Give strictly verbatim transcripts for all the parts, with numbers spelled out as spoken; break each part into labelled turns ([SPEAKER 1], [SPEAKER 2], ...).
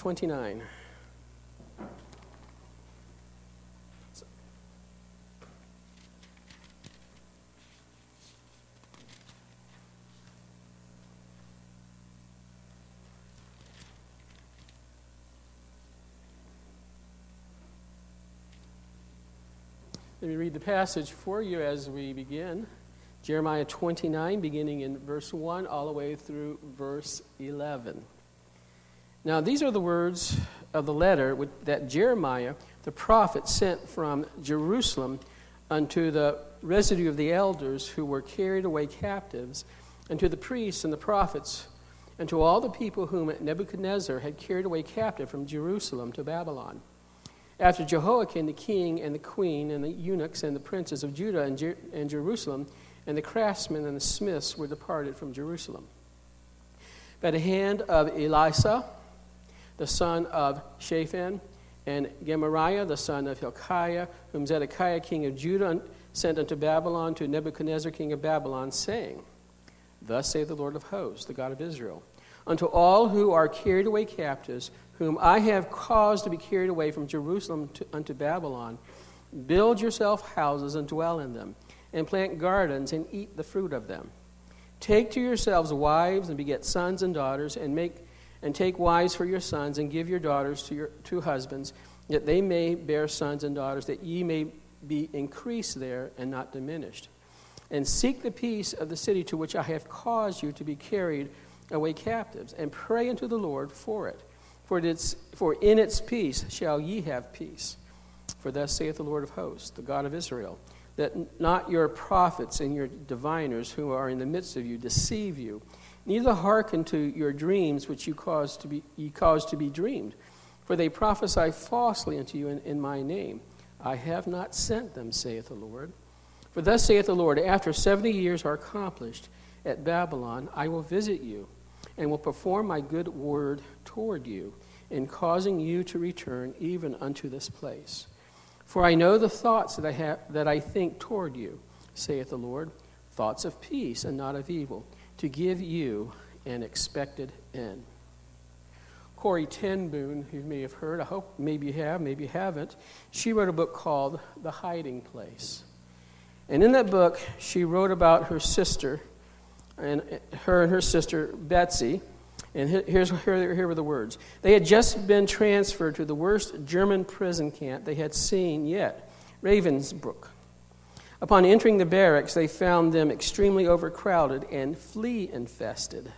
[SPEAKER 1] twenty-nine. Let me read the passage for you as we begin. Jeremiah twenty-nine, beginning in verse one, all the way through verse eleven. Now, these are the words of the letter that Jeremiah, the prophet, sent from Jerusalem unto the residue of the elders who were carried away captives, and to the priests and the prophets, and to all the people whom Nebuchadnezzar had carried away captive from Jerusalem to Babylon. After Jehoiakim the king and the queen and the eunuchs and the princes of Judah and, Jer- and Jerusalem and the craftsmen and the smiths were departed from Jerusalem, by the hand of Elisha, the son of Shaphan, and Gemariah, the son of Hilkiah, whom Zedekiah king of Judah sent unto Babylon to Nebuchadnezzar king of Babylon, saying, Thus saith the Lord of hosts, the God of Israel, unto all who are carried away captives, whom I have caused to be carried away from Jerusalem to, unto Babylon, build yourself houses and dwell in them, and plant gardens and eat the fruit of them. Take to yourselves wives and beget sons and daughters, and make and take wives for your sons, and give your daughters to your to husbands, that they may bear sons and daughters, that ye may be increased there and not diminished. And seek the peace of the city to which I have caused you to be carried away captives, and pray unto the Lord for it. For, it is, for in its peace shall ye have peace. For thus saith the Lord of hosts, the God of Israel, that not your prophets and your diviners who are in the midst of you deceive you, neither hearken to your dreams which you cause to be, ye cause to be dreamed. For they prophesy falsely unto you in, in my name. I have not sent them, saith the Lord. For thus saith the Lord, after seventy years are accomplished at Babylon, I will visit you, and will perform my good word toward you, in causing you to return even unto this place. For I know the thoughts that I have that I think toward you, saith the Lord, thoughts of peace and not of evil, to give you an expected end. Corrie ten Boom, who you may have heard, I hope maybe you have, maybe you haven't, she wrote a book called The Hiding Place. And in that book, she wrote about her sister, and her and her sister, Betsy, and here's, here, here were the words. They had just been transferred to the worst German prison camp they had seen yet, Ravensbrück. Upon entering the barracks, they found them extremely overcrowded and flea-infested.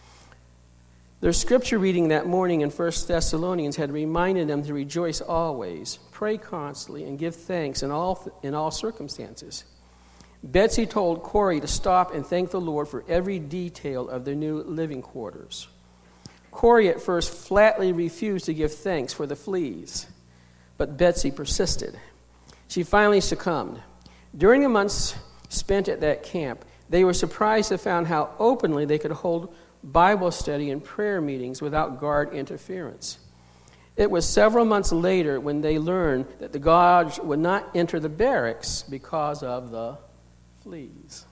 [SPEAKER 1] Their scripture reading that morning in First Thessalonians had reminded them to rejoice always, pray constantly, and give thanks in all, in all circumstances. Betsy told Corrie to stop and thank the Lord for every detail of their new living quarters. Corrie at first flatly refused to give thanks for the fleas, but Betsy persisted. She finally succumbed. During the months spent at that camp, they were surprised to find how openly they could hold Bible study and prayer meetings without guard interference. It was several months later when they learned that the guards would not enter the barracks because of the fleas.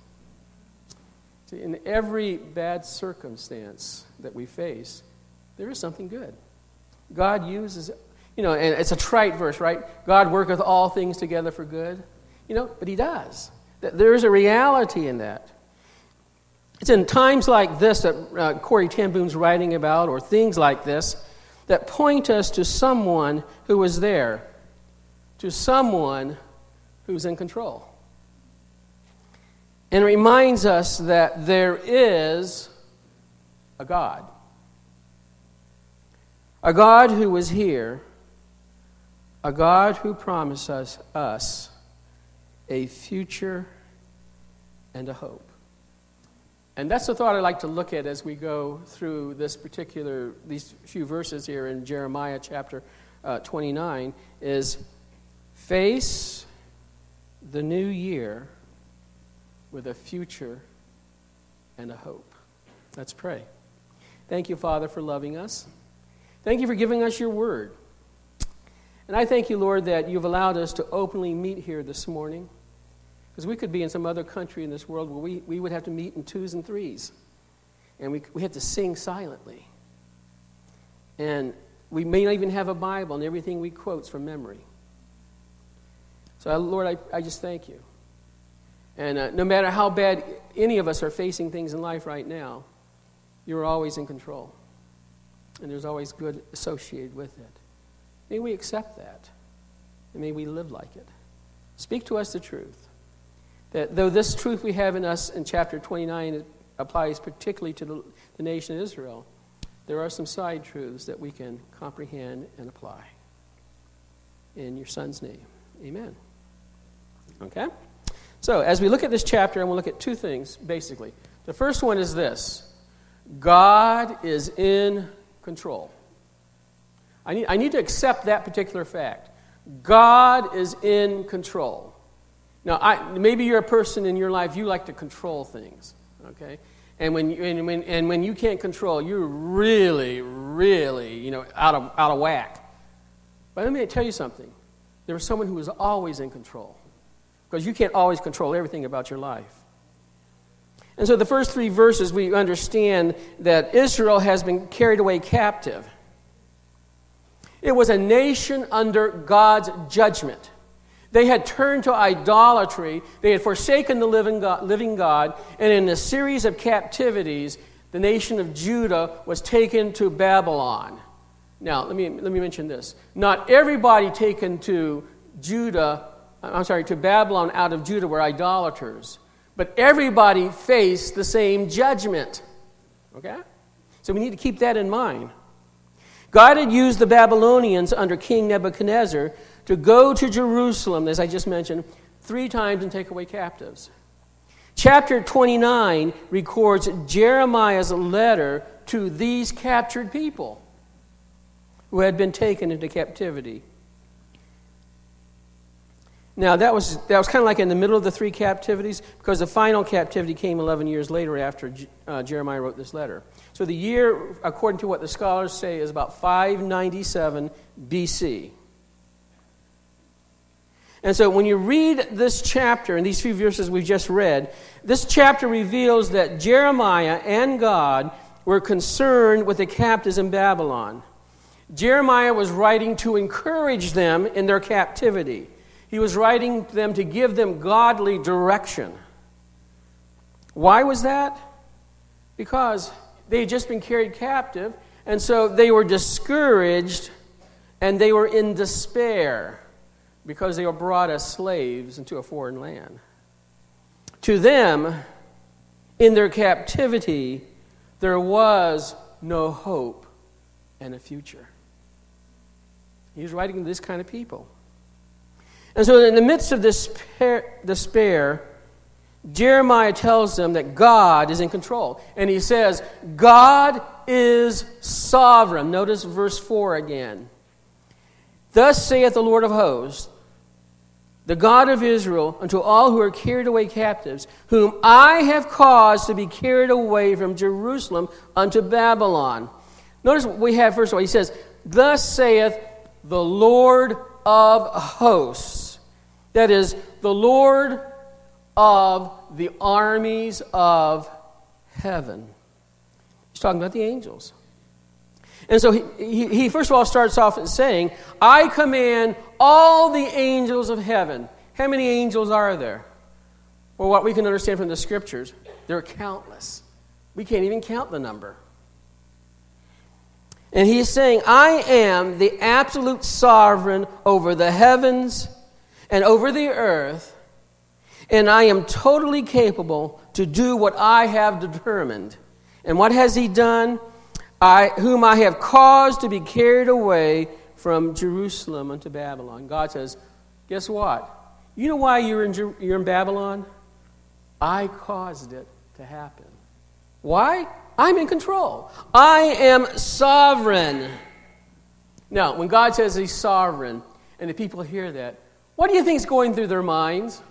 [SPEAKER 1] See, in every bad circumstance that we face, there is something good. God uses, you know, and it's a trite verse, right? God worketh all things together for good. You know, but he does. There is a reality in that. It's in times like this that uh, Corrie ten Boom's writing about, or things like this, that point us to someone who was there, to someone who's in control. And reminds us that there is a God. A God who was here. A God who promised us, us a future and a hope. And that's the thought I'd like to look at as we go through this particular, these few verses here in Jeremiah chapter uh, twenty-nine, is face the new year with a future and a hope. Let's pray. Thank you, Father, for loving us. Thank you for giving us your word. And I thank you, Lord, that you've allowed us to openly meet here this morning. Because we could be in some other country in this world where we, we would have to meet in twos and threes. And we, we have to sing silently. And We may not even have a Bible, and everything we quote's from memory. So, Lord, I, I just thank you. And uh, no matter how bad any of us are facing things in life right now, you're always in control. And there's always good associated with it. May we accept that. And may we live like it. Speak to us the truth. That though this truth we have in us in chapter twenty-nine applies particularly to the, the nation of Israel, there are some side truths that we can comprehend and apply. In your Son's name, amen. Okay? So, as we look at this chapter, I'm going to look at two things, basically. The first one is this. God is in control. I need, I need to accept that particular fact. God is in control. Now, I, maybe you're a person in your life, you like to control things, okay? And when you, and when and when you can't control, you're really, really, you know, out of out of whack. But let me tell you something. There was someone who was always in control, because you can't always control everything about your life. And so the first three verses, we understand that Israel has been carried away captive. It was a nation under God's judgment. They had turned to idolatry. They had forsaken the living God, living God. And in a series of captivities, the nation of Judah was taken to Babylon. Now, let me, let me mention this. Not everybody taken to Judah, I'm sorry, to Babylon out of Judah were idolaters. But everybody faced the same judgment. Okay? So we need to keep that in mind. God had used the Babylonians under King Nebuchadnezzar to go to Jerusalem, as I just mentioned, three times and take away captives. Chapter twenty-nine records Jeremiah's letter to these captured people who had been taken into captivity. Now, that was that was kind of like in the middle of the three captivities, because the final captivity came eleven years later after uh, Jeremiah wrote this letter. So the year, according to what the scholars say, is about five ninety-seven B C. And so when you read this chapter, and these few verses we've just read, this chapter reveals that Jeremiah and God were concerned with the captives in Babylon. Jeremiah was writing to encourage them in their captivity. He was writing to them to give them godly direction. Why was that? Because they had just been carried captive, and so they were discouraged and they were in despair because they were brought as slaves into a foreign land. To them, in their captivity, there was no hope and a future. He was writing to this kind of people. And so in the midst of this despair, Jeremiah tells them that God is in control. And he says, God is sovereign. Notice verse four again. Thus saith the Lord of hosts, the God of Israel, unto all who are carried away captives, whom I have caused to be carried away from Jerusalem unto Babylon. Notice what we have first of all. He says, thus saith the Lord of hosts. That is, the Lord of the armies of heaven. He's talking about the angels. And so he, he, he first of all starts off saying, I command all the angels of heaven. How many angels are there? Well, what we can understand from the scriptures, they're countless. We can't even count the number. And he's saying, I am the absolute sovereign over the heavens and over the earth, and I am totally capable to do what I have determined. And what has he done? I, whom I have caused to be carried away from Jerusalem unto Babylon. God says, guess what? You know why you're in, Jer- you're in Babylon? I caused it to happen. Why? I'm in control. I am sovereign. Now, when God says he's sovereign, and the people hear that, what do you think is going through their minds?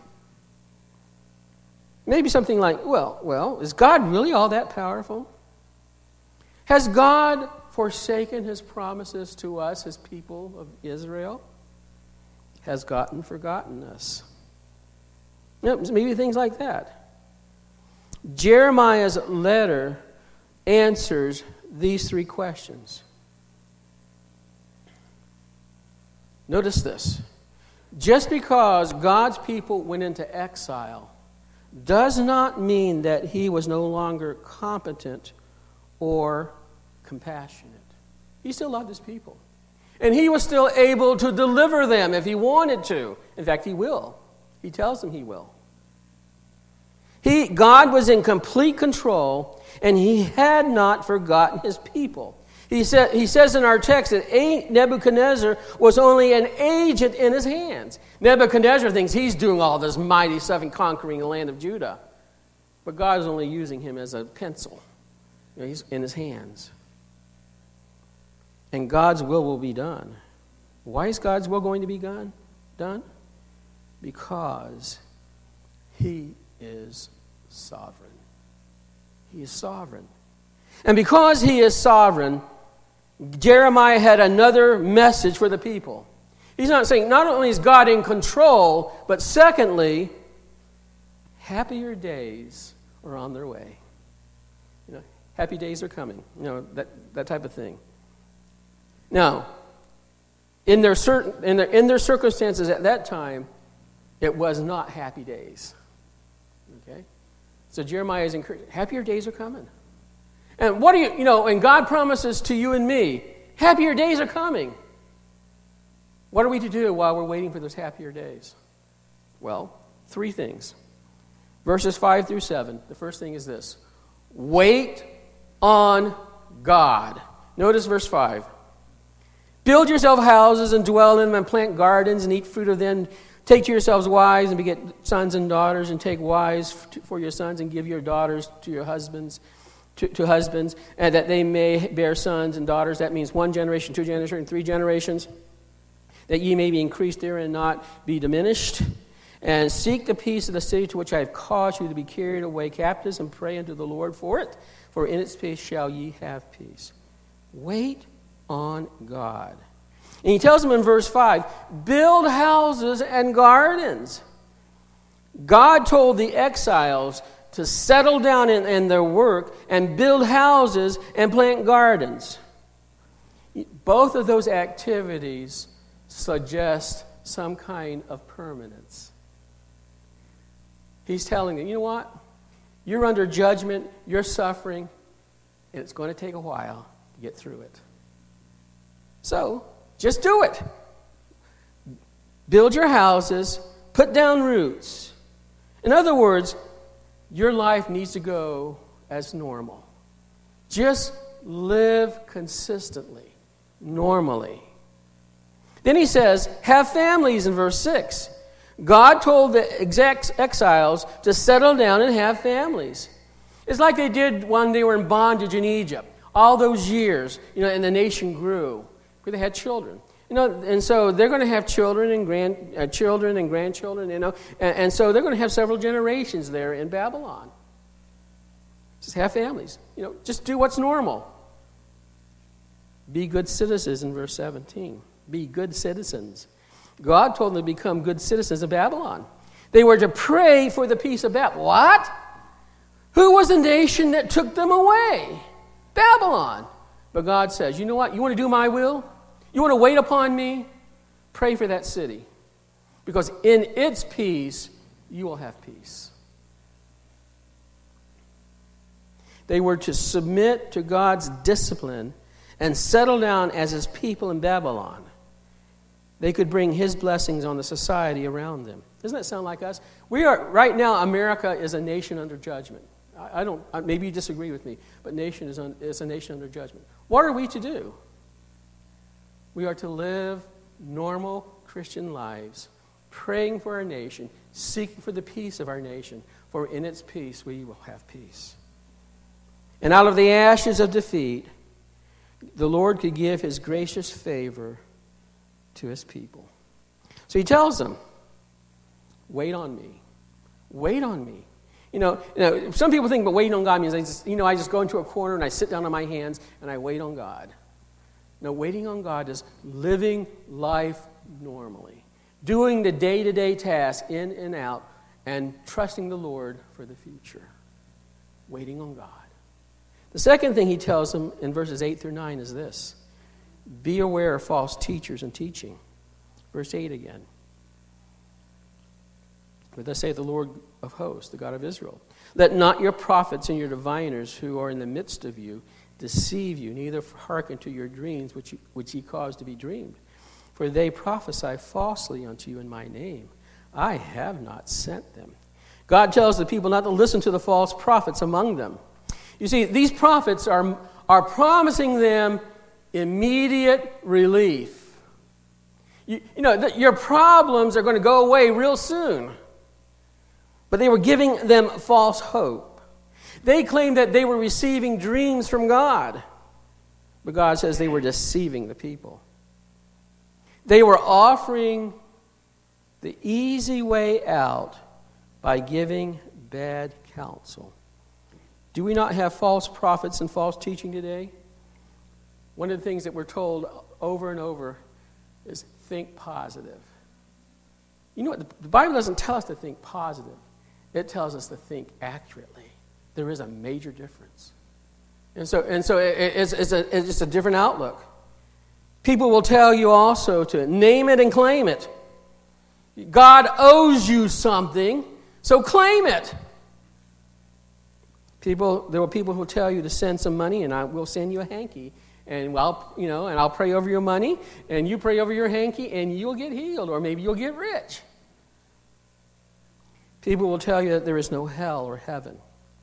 [SPEAKER 1] Maybe something like, well, well, is God really all that powerful? Has God forsaken his promises to us, his people of Israel? Has God forgotten us? You know, maybe things like that. Jeremiah's letter answers these three questions. Notice this. Just because God's people went into exile does not mean that he was no longer competent or compassionate. He still loved his people. And he was still able to deliver them if he wanted to. In fact, he will. He tells them he will. He, God was in complete control, and he had not forgotten his people. He, said, he says in our text that Nebuchadnezzar was only an agent in his hands. Nebuchadnezzar thinks he's doing all this mighty stuff and conquering the land of Judah. But God is only using him as a pencil. You know, he's in his hands. And God's will will be done. Why is God's will going to be done? Done? Because he is sovereign. He is sovereign. And because he is sovereign, Jeremiah had another message for the people. He's not saying not only is God in control, but secondly, happier days are on their way. You know, happy days are coming. You know, that, that type of thing. Now, in their certain in their in their circumstances at that time, it was not happy days. Okay? So Jeremiah is encouraged, happier days are coming. And what do you, you know, and God promises to you and me, happier days are coming. What are we to do while we're waiting for those happier days? Well, three things. Verses five through seven. The first thing is this. Wait on God. Notice verse five. Build yourself houses and dwell in them and plant gardens and eat fruit of them. Take to yourselves wives and beget sons and daughters, and take wives for your sons and give your daughters to your husbands, to, to husbands, and that they may bear sons and daughters. That means one generation, two generations, three generations. That ye may be increased there and not be diminished. And seek the peace of the city to which I have caused you to be carried away captives, and pray unto the Lord for it. For in its peace shall ye have peace. Wait on God. And he tells them in verse five, build houses and gardens. God told the exiles to settle down in, in their work and build houses and plant gardens. Both of those activities suggest some kind of permanence. He's telling them, you know what? You're under judgment, you're suffering, and it's going to take a while to get through it. So, just do it. Build your houses, put down roots. In other words, your life needs to go as normal. Just live consistently, normally. Then he says, have families in verse six. God told the exex- exiles to settle down and have families. It's like they did when they were in bondage in Egypt. All those years, you know, and the nation grew. Where they had children, you know, and so they're going to have children and grand uh, children and grandchildren, you know, and, and so they're going to have several generations there in Babylon. Just have families, you know, just do what's normal. Be good citizens in verse seventeen. Be good citizens. God told them to become good citizens of Babylon. They were to pray for the peace of Babylon. What? Who was the nation that took them away? Babylon. But God says, you know what? You want to do my will? You want to wait upon me? Pray for that city. Because in its peace, you will have peace. They were to submit to God's discipline and settle down as his people in Babylon. They could bring his blessings on the society around them. Doesn't that sound like us? We are, right now, America is a nation under judgment. I don't, maybe you disagree with me, but nation is, un, is a nation under judgment. What are we to do? We are to live normal Christian lives, praying for our nation, seeking for the peace of our nation, for in its peace we will have peace. And out of the ashes of defeat, the Lord could give his gracious favor to his people. So he tells them, wait on me. Wait on me. You know, you know, some people think, but waiting on God means, I just, you know, I just go into a corner and I sit down on my hands and I wait on God. No, waiting on God is living life normally, doing the day-to-day tasks in and out, and trusting the Lord for the future. Waiting on God. The second thing he tells them in verses eight through nine is this. Be aware of false teachers and teaching. Verse eight again. For thus saith the Lord of hosts, the God of Israel, let not your prophets and your diviners who are in the midst of you deceive you, neither hearken to your dreams which, you, which ye cause to be dreamed. For they prophesy falsely unto you in my name. I have not sent them. God tells the people not to listen to the false prophets among them. You see, these prophets are, are promising them immediate relief. You, you know, th- your problems are going to go away real soon. But they were giving them false hope. They claimed that they were receiving dreams from God. But God says they were deceiving the people. They were offering the easy way out by giving bad counsel. Do we not have false prophets and false teaching today? One of the things that we're told over and over is think positive. You know what? The Bible doesn't tell us to think positive. It tells us to think accurately. There is a major difference. And so, and so it, it's, it's, a, it's just a different outlook. People will tell you also to name it and claim it. God owes you something, so claim it. People, there will people who tell you to send some money, and I will send you a hanky, and I'll, you know, and I'll pray over your money, and you pray over your hanky, and you'll get healed, or maybe you'll get rich. People will tell you that there is no hell or heaven.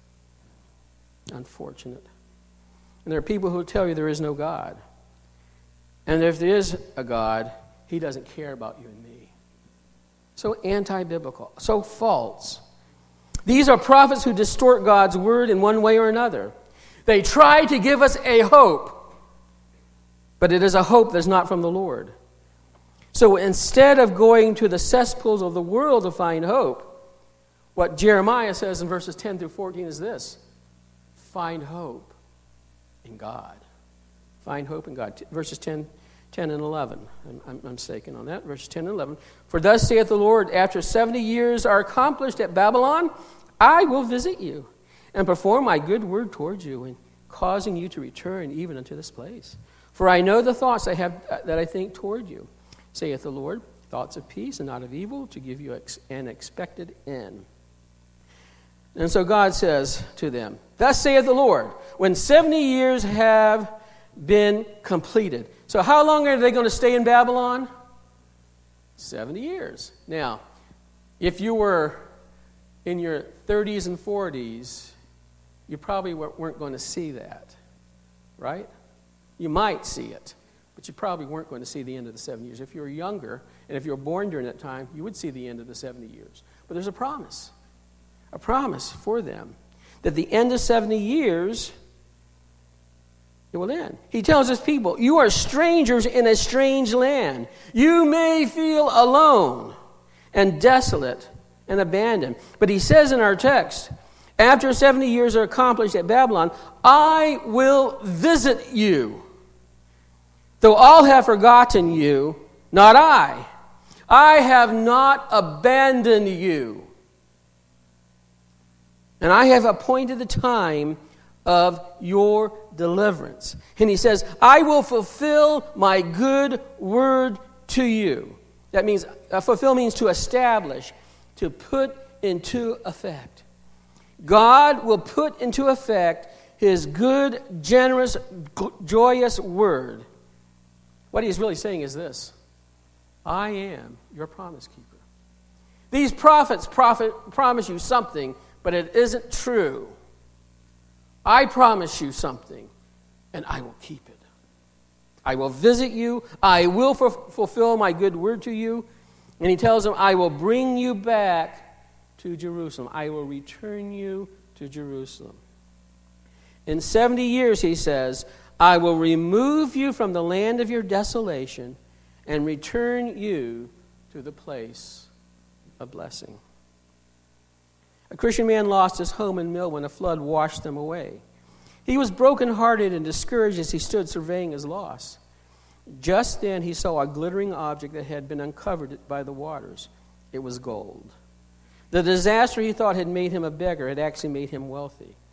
[SPEAKER 1] Unfortunate. And there are people who will tell you there is no God. And if there is a God, he doesn't care about you and me. So anti-biblical, so false. These are prophets who distort God's word in one way or another. They try to give us a hope, but it is a hope that's not from the Lord. So instead of going to the cesspools of the world to find hope, what Jeremiah says in verses ten through fourteen is this: find hope in God. Find hope in God. Verses ten, ten and eleven. I'm, I'm, I'm mistaken on that. Verses ten and eleven. For thus saith the Lord, after seventy years are accomplished at Babylon, I will visit you and perform my good word towards you, and causing you to return even unto this place. For I know the thoughts I have that I think toward you, saith the Lord, thoughts of peace and not of evil, to give you an expected end. And so God says to them, thus saith the Lord, when seventy years have been completed. So how long are they going to stay in Babylon? seventy years. Now, if you were in your thirties and forties, you probably weren't going to see that, right? You might see it, but you probably weren't going to see the end of the seven years. If you were younger, and if you were born during that time, you would see the end of the seventy years. But there's a promise. A promise for them that the end of seventy years, it will end. He tells his people, you are strangers in a strange land. You may feel alone and desolate and abandoned. But he says in our text, after seventy years are accomplished at Babylon, I will visit you. Though all have forgotten you, not I. I have not abandoned you. And I have appointed the time of your deliverance. And he says, I will fulfill my good word to you. That means, uh, fulfill means to establish, to put into effect. God will put into effect his good, generous, g- joyous word. What he's really saying is this: I am your promise keeper. These prophets prophet, promise you something, but it isn't true. I promise you something, and I will keep it. I will visit you. I will f- fulfill my good word to you. And he tells them, I will bring you back to Jerusalem. I will return you to Jerusalem. In seventy years, he says, I will remove you from the land of your desolation and return you to the place of blessing. A Christian man lost his home and mill when a flood washed them away. He was brokenhearted and discouraged as he stood surveying his loss. Just then he saw a glittering object that had been uncovered by the waters. It was gold. The disaster he thought had made him a beggar had actually made him wealthy.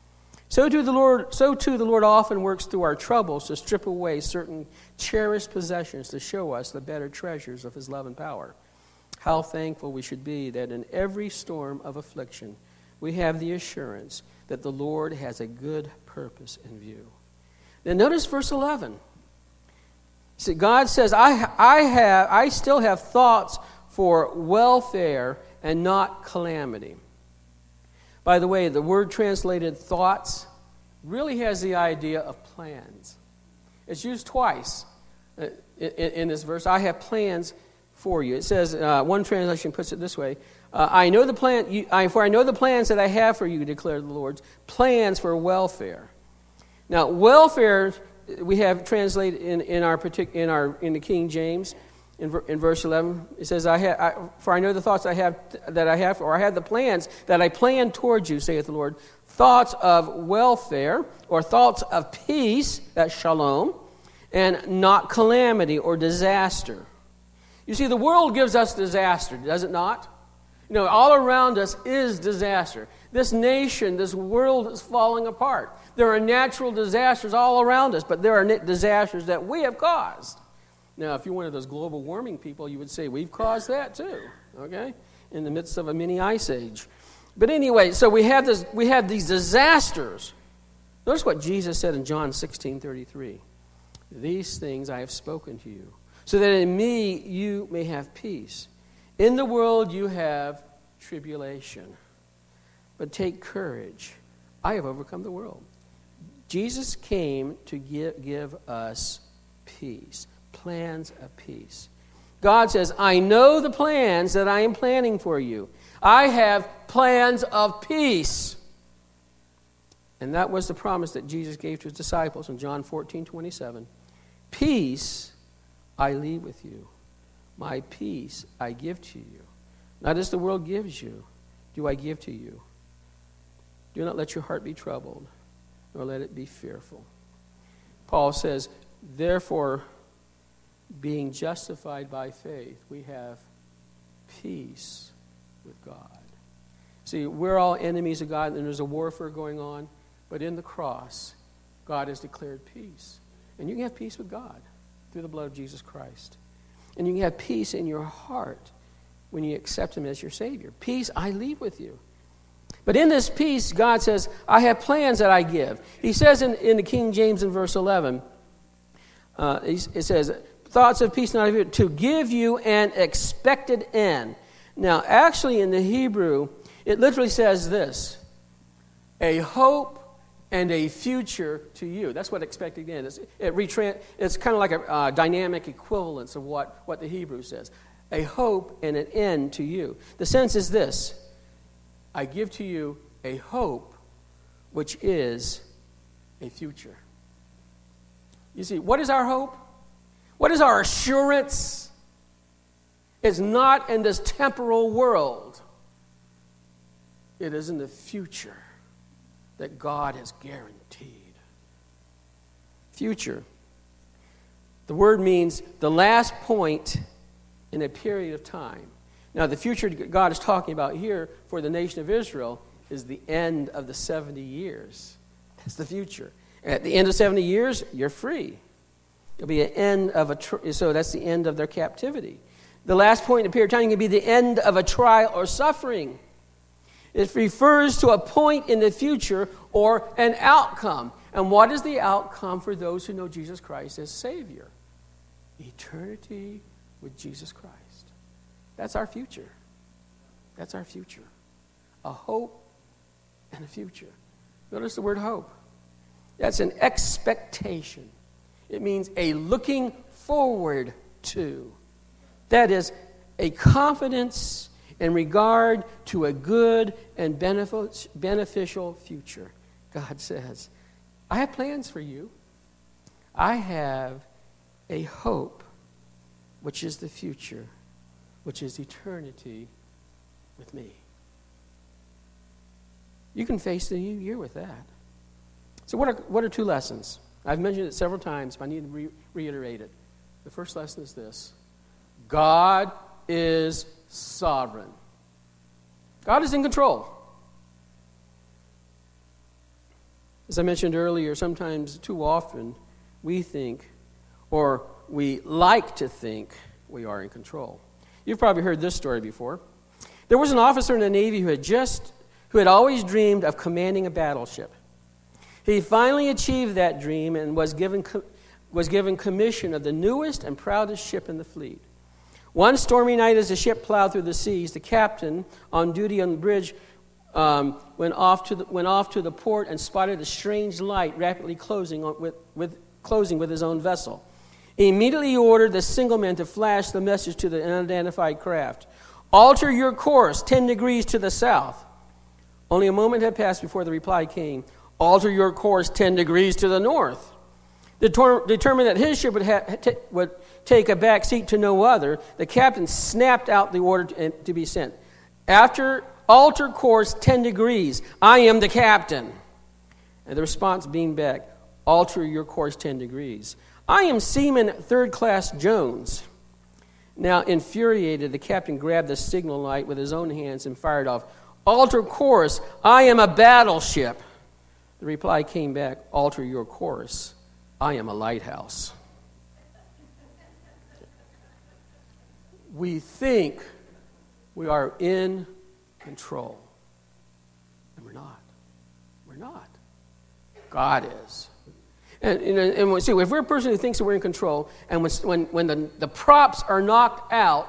[SPEAKER 1] So too the Lord, so too the Lord often works through our troubles to strip away certain cherished possessions to show us the better treasures of his love and power. How thankful we should be that in every storm of affliction we have the assurance that the Lord has a good purpose in view. Then notice verse eleven. See, God says, I, I, have, I still have thoughts for welfare and not calamity. By the way, the word translated thoughts really has the idea of plans. It's used twice in, in this verse. I have plans for you. It says, uh, one translation puts it this way, uh, I know the plan, you, I, for I know the plans that I have for you, declared the Lord, plans for welfare. Now, welfare we have translated in, in our partic- in our in the King James in, ver- in verse eleven. It says, "I have I, for I know the thoughts I have that I have, or I have the plans that I plan towards you," saith the Lord. Thoughts of welfare or thoughts of peace, that's shalom, and not calamity or disaster. You see, the world gives us disaster, does it not? You know, all around us is disaster. This nation, this world is falling apart. There are natural disasters all around us, but there are disasters that we have caused. Now, if you're one of those global warming people, you would say, we've caused that too, okay? In the midst of a mini ice age. But anyway, so we have this, we have these disasters. Notice what Jesus said in John sixteen thirty-three. These things I have spoken to you, so that in me you may have peace. In the world you have tribulation. But take courage. I have overcome the world. Jesus came to give, give us peace. Plans of peace. God says, I know the plans that I am planning for you. I have plans of peace. And that was the promise that Jesus gave to his disciples in John fourteen twenty-seven. Peace I leave with you. My peace I give to you. Not as the world gives you, do I give to you. Do not let your heart be troubled, nor let it be fearful. Paul says, therefore, being justified by faith, we have peace with God. See, we're all enemies of God, and there's a warfare going on, but in the cross, God has declared peace. And you can have peace with God through the blood of Jesus Christ. And you can have peace in your heart when you accept him as your Savior. Peace I leave with you. But in this peace, God says, I have plans that I give. He says in, in the King James in verse eleven, uh, it says, thoughts of peace, not of evil, to give you an expected end. Now, actually in the Hebrew, it literally says this, a hope and a future to you. That's what expected end is. It retran- it's kind of like a uh, dynamic equivalence of what, what the Hebrew says. A hope and an end to you. The sense is this, I give to you a hope which is a future. You see, what is our hope? What is our assurance? It's not in this temporal world. It is in the future that God has guaranteed. Future. The word means the last point in a period of time. Now, the future God is talking about here for the nation of Israel is the end of the seventy years. That's the future. At the end of seventy years, you're free. It'll be an end of a tr- so that's the end of their captivity. The last point in a period of time can be the end of a trial or suffering. It refers to a point in the future or an outcome. And what is the outcome for those who know Jesus Christ as Savior? Eternity with Jesus Christ. That's our future. That's our future. A hope and a future. Notice the word hope. That's an expectation. It means a looking forward to. That is a confidence in regard to a good and beneficial future. God says, I have plans for you. I have a hope, which is the future, which is eternity with me. You can face the new year with that. So what are, what are two lessons? I've mentioned it several times, but I need to re- reiterate it. The first lesson is this. God is sovereign. God is in control. As I mentioned earlier, sometimes too often we think, or we like to think, we are in control. You've probably heard this story before. There was an officer in the Navy who had just, who had always dreamed of commanding a battleship. He finally achieved that dream and was given, was given commission of the newest and proudest ship in the fleet. One stormy night as the ship plowed through the seas, the captain on duty on the bridge um, went, off to the, went off to the port and spotted a strange light rapidly closing on, with, with, closing with his own vessel. He immediately ordered the signalman to flash the message to the unidentified craft. Alter your course ten degrees to the south. Only a moment had passed before the reply came. Alter your course ten degrees to the north. Deter- determined that his ship would, ha- t- would take a back seat to no other, the captain snapped out the order to, to be sent. After alter course ten degrees, I am the captain. And the response beamed back, alter your course ten degrees. I am Seaman Third Class Jones. Now, infuriated, the captain grabbed the signal light with his own hands and fired off, alter course, I am a battleship. The reply came back, alter your course, I am a lighthouse. We think we are in control, and we're not. We're not. God is. And, and, and we see, if we're a person who thinks that we're in control, and when, when, when the, the props are knocked out,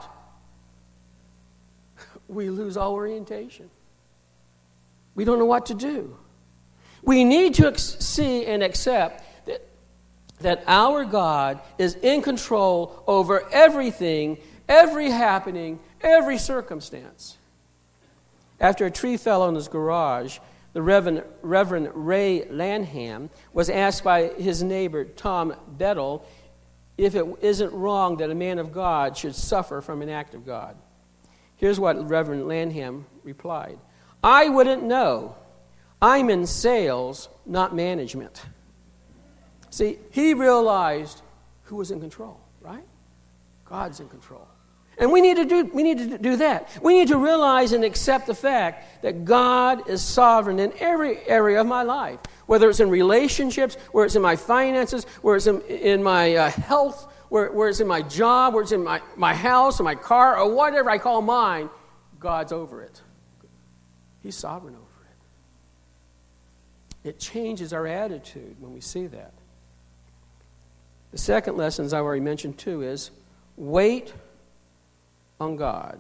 [SPEAKER 1] we lose all orientation. We don't know what to do. We need to ex- see and accept that, that our God is in control over everything, every happening, every circumstance. After a tree fell on his garage, the Reverend, Reverend Ray Lanham was asked by his neighbor, Tom Bettel, if it isn't wrong that a man of God should suffer from an act of God. Here's what Reverend Lanham replied. I wouldn't know. I'm in sales, not management. See, he realized who was in control, right? God's in control. And we need to do we need to do that. We need to realize and accept the fact that God is sovereign in every area of my life, whether it's in relationships, where it's in my finances, where it's in, in my uh, health, where, where it's in my job, where it's in my, my house or my car or whatever I call mine. God's over it. He's sovereign over it. It changes our attitude when we see that. The second lesson, as I already mentioned too, is wait on God.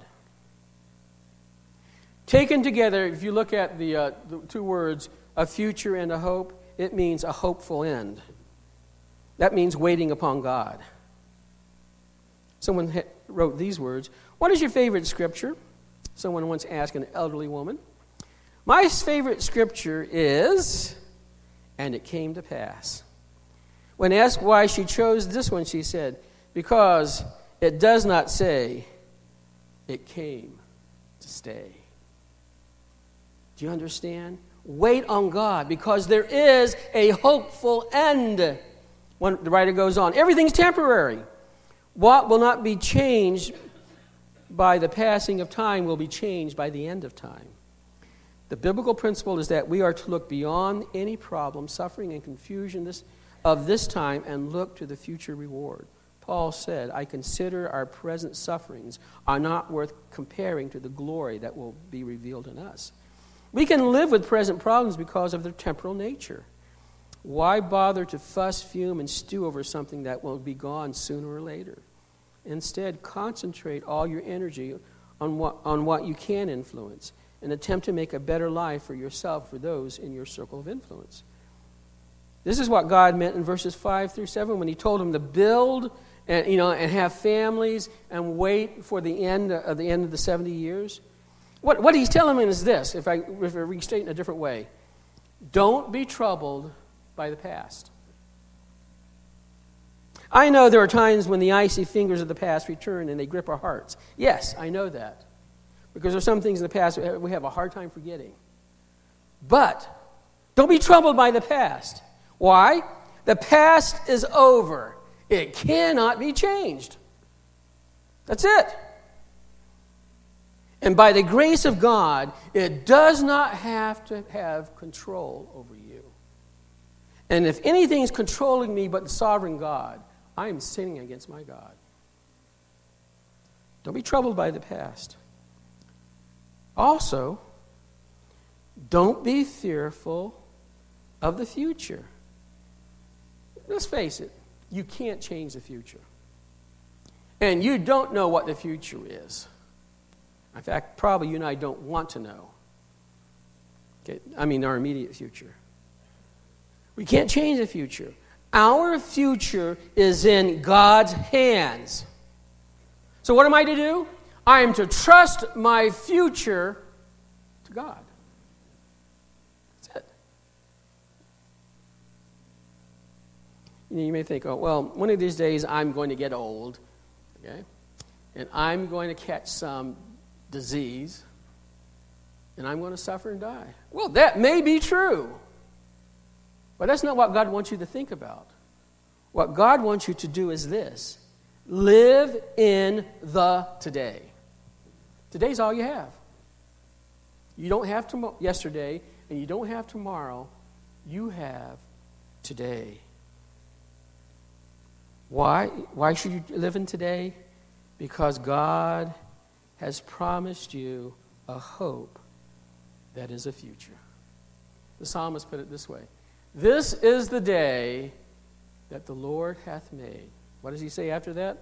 [SPEAKER 1] Taken together, if you look at the, uh, the two words, a future and a hope, it means a hopeful end. That means waiting upon God. Someone ha- wrote these words, what is your favorite scripture? Someone once asked an elderly woman. My favorite scripture is, and it came to pass. When asked why she chose this one, she said, because it does not say, it came to stay. Do you understand? Wait on God, because there is a hopeful end. When the writer goes on, everything's temporary. What will not be changed by the passing of time will be changed by the end of time. The biblical principle is that we are to look beyond any problem, suffering, and confusion this, of this time and look to the future reward. Paul said, I consider our present sufferings are not worth comparing to the glory that will be revealed in us. We can live with present problems because of their temporal nature. Why bother to fuss, fume, and stew over something that will be gone sooner or later? Instead, concentrate all your energy on what, on what you can influence and attempt to make a better life for yourself, for those in your circle of influence. This is what God meant in verses five through seven when he told them to build and you know and have families and wait for the end of the end of the seventy years. What what he's telling them is this, if I if I restate in a different way. Don't be troubled by the past. I know there are times when the icy fingers of the past return and they grip our hearts. Yes, I know that. Because there are some things in the past we have a hard time forgetting. But don't be troubled by the past. Why? The past is over. It cannot be changed. That's it. And by the grace of God, it does not have to have control over you. And if anything is controlling me but the sovereign God, I am sinning against my God. Don't be troubled by the past. Also, don't be fearful of the future. Let's face it, you can't change the future. And you don't know what the future is. In fact, probably you and I don't want to know. Okay, I mean our immediate future. We can't change the future. Our future is in God's hands. So what am I to do? I am to trust my future to God. That's it. You know, you may think, oh, well, one of these days I'm going to get old, okay? And I'm going to catch some disease, and I'm going to suffer and die. Well, that may be true. But that's not what God wants you to think about. What God wants you to do is this. Live in the today. Today's all you have. You don't have tom- yesterday, and you don't have tomorrow. You have today. Why? Why should you live in today? Because God has promised you a hope that is a future. The psalmist put it this way. This is the day that the Lord hath made. What does he say after that?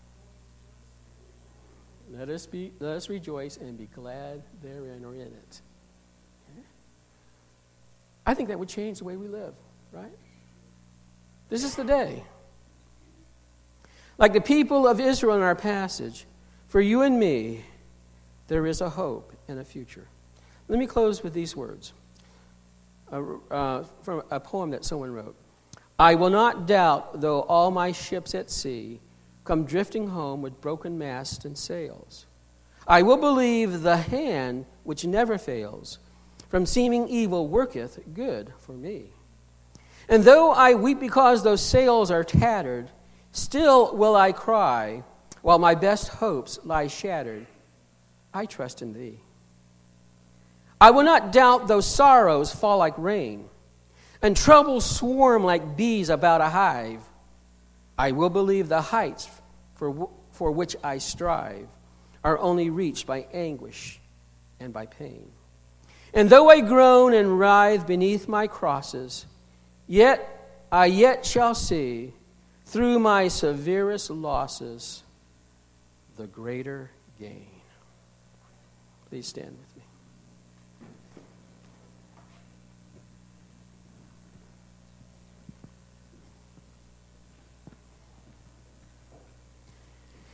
[SPEAKER 1] Let us be, let us rejoice and be glad therein or in it. Okay? I think that would change the way we live, right? This is the day. Like the people of Israel in our passage, for you and me, there is a hope and a future. Let me close with these words. Uh, uh, from a poem that someone wrote. I will not doubt, though all my ships at sea come drifting home with broken masts and sails. I will believe the hand which never fails from seeming evil worketh good for me. And though I weep because those sails are tattered, still will I cry while my best hopes lie shattered. I trust in thee. I will not doubt though sorrows fall like rain, and troubles swarm like bees about a hive. I will believe the heights for, for which I strive are only reached by anguish and by pain. And though I groan and writhe beneath my crosses, yet I yet shall see, through my severest losses, the greater gain. Please stand with me.